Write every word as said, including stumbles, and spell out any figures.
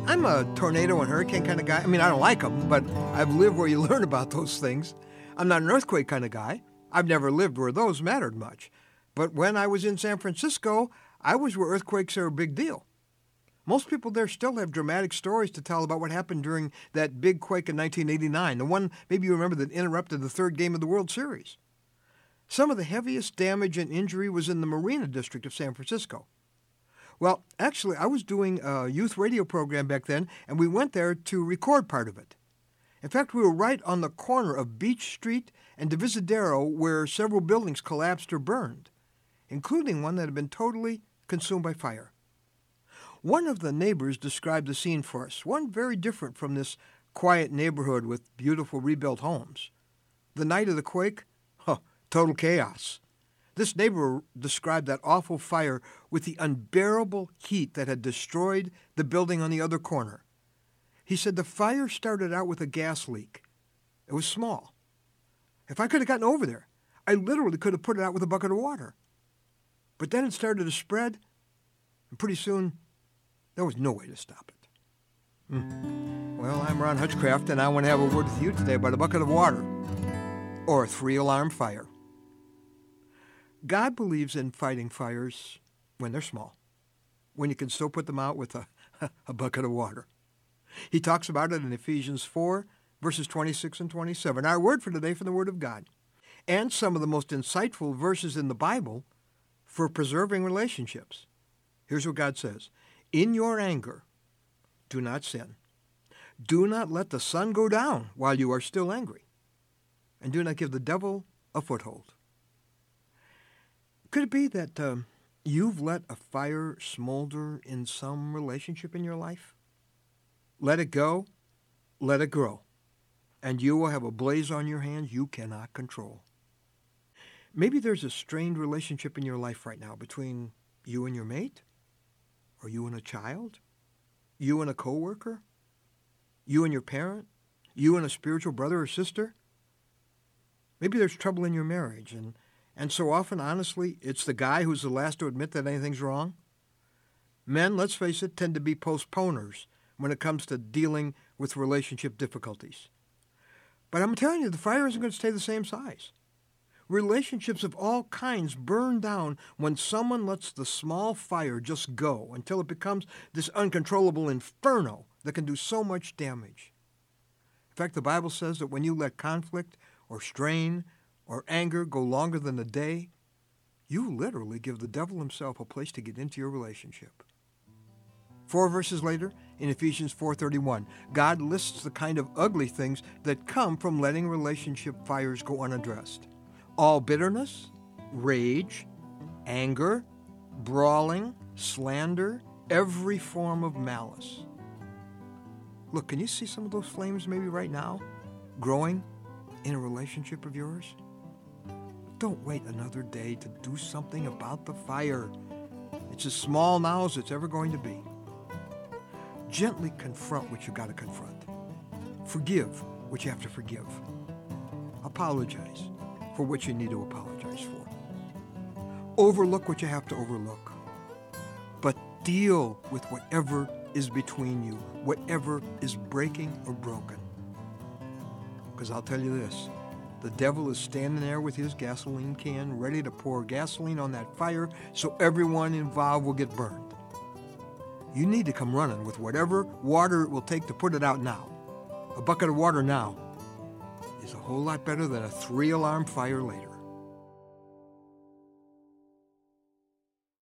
I'm a tornado and hurricane kind of guy. I mean, I don't like them, but I've lived where you learn about those things. I'm not an earthquake kind of guy. I've never lived where those mattered much. But when I was in San Francisco, I was where earthquakes are a big deal. Most people there still have dramatic stories to tell about what happened during that big quake in nineteen eighty-nine, the one maybe you remember that interrupted the third game of the World Series. Some of the heaviest damage and injury was in the Marina District of San Francisco. Well, actually, I was doing a youth radio program back then, and we went there to record part of it. In fact, we were right on the corner of Beach Street and Divisadero, where several buildings collapsed or burned, including one that had been totally consumed by fire. One of the neighbors described the scene for us, one very different from this quiet neighborhood with beautiful rebuilt homes. The night of the quake, huh, total chaos. This neighbor described that awful fire with the unbearable heat that had destroyed the building on the other corner. He said the fire started out with a gas leak. It was small. If I could have gotten over there, I literally could have put it out with a bucket of water. But then it started to spread, and pretty soon there was no way to stop it. Hmm. Well, I'm Ron Hutchcraft, and I want to have a word with you today about a bucket of water or a three-alarm fire. God believes in fighting fires when they're small, when you can still put them out with a, a bucket of water. He talks about it in Ephesians four, verses twenty-six and twenty-seven, our word for today from the Word of God, and some of the most insightful verses in the Bible for preserving relationships. Here's what God says. In your anger, do not sin. Do not let the sun go down while you are still angry, and do not give the devil a foothold. Could it be that um, you've let a fire smolder in some relationship in your life? Let it go, let it grow, and you will have a blaze on your hands you cannot control. Maybe there's a strained relationship in your life right now between you and your mate, or you and a child, you and a coworker, you and your parent, you and a spiritual brother or sister. Maybe there's trouble in your marriage, and, and so often, honestly, it's the guy who's the last to admit that anything's wrong. Men, let's face it, tend to be postponers when it comes to dealing with relationship difficulties. But I'm telling you, the fire isn't going to stay the same size. Relationships of all kinds burn down when someone lets the small fire just go until it becomes this uncontrollable inferno that can do so much damage. In fact, the Bible says that when you let conflict or strain or anger go longer than a day, you literally give the devil himself a place to get into your relationship. Four verses later, in Ephesians four thirty-one, God lists the kind of ugly things that come from letting relationship fires go unaddressed. All bitterness, rage, anger, brawling, slander, every form of malice. Look, can you see some of those flames maybe right now growing in a relationship of yours? Don't wait another day to do something about the fire. It's as small now as it's ever going to be. Gently confront what you've got to confront. Forgive what you have to forgive. Apologize for what you need to apologize for. Overlook what you have to overlook. But deal with whatever is between you, whatever is breaking or broken. Because I'll tell you this, the devil is standing there with his gasoline can, ready to pour gasoline on that fire so everyone involved will get burned. You need to come running with whatever water it will take to put it out now. A bucket of water now is a whole lot better than a three-alarm fire later.